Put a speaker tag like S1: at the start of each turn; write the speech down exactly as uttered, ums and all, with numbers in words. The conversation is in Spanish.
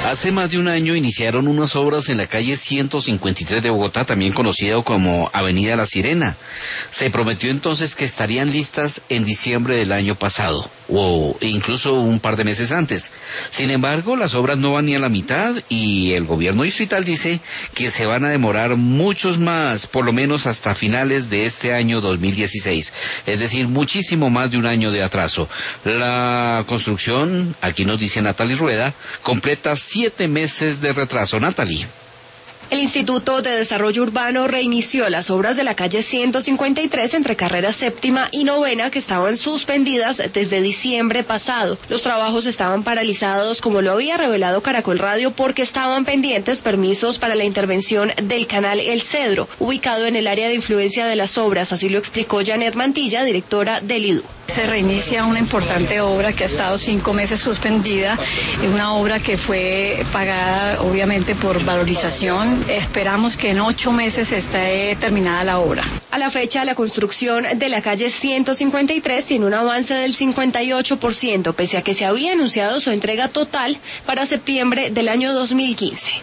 S1: Hace más de un año iniciaron unas obras en la calle ciento cincuenta y tres de Bogotá, también conocido como Avenida La Sirena. Se prometió entonces que estarían listas en diciembre del año pasado, o incluso un par de meses antes. Sin embargo, las obras no van ni a la mitad y el gobierno distrital dice que se van a demorar muchos más, por lo menos hasta finales de este año dos mil dieciséis. Es decir, muchísimo más de un año de atraso. La construcción, aquí nos dice Natalie Rueda, completa siete meses de retraso. Natalie.
S2: El Instituto de Desarrollo Urbano reinició las obras de la calle ciento cincuenta y tres entre carrera séptima y novena que estaban suspendidas desde diciembre pasado. Los trabajos estaban paralizados, como lo había revelado Caracol Radio, porque estaban pendientes permisos para la intervención del canal El Cedro, ubicado en el área de influencia de las obras. Así lo explicó Janet Mantilla, directora del I D U.
S3: Se reinicia una importante obra que ha estado cinco meses suspendida, una obra que fue pagada obviamente por valorización. Esperamos que en ocho meses esté terminada la obra.
S2: A la fecha, la construcción de la calle ciento cincuenta y tres tiene un avance del cincuenta y ocho por ciento, pese a que se había anunciado su entrega total para septiembre del año dos mil quince.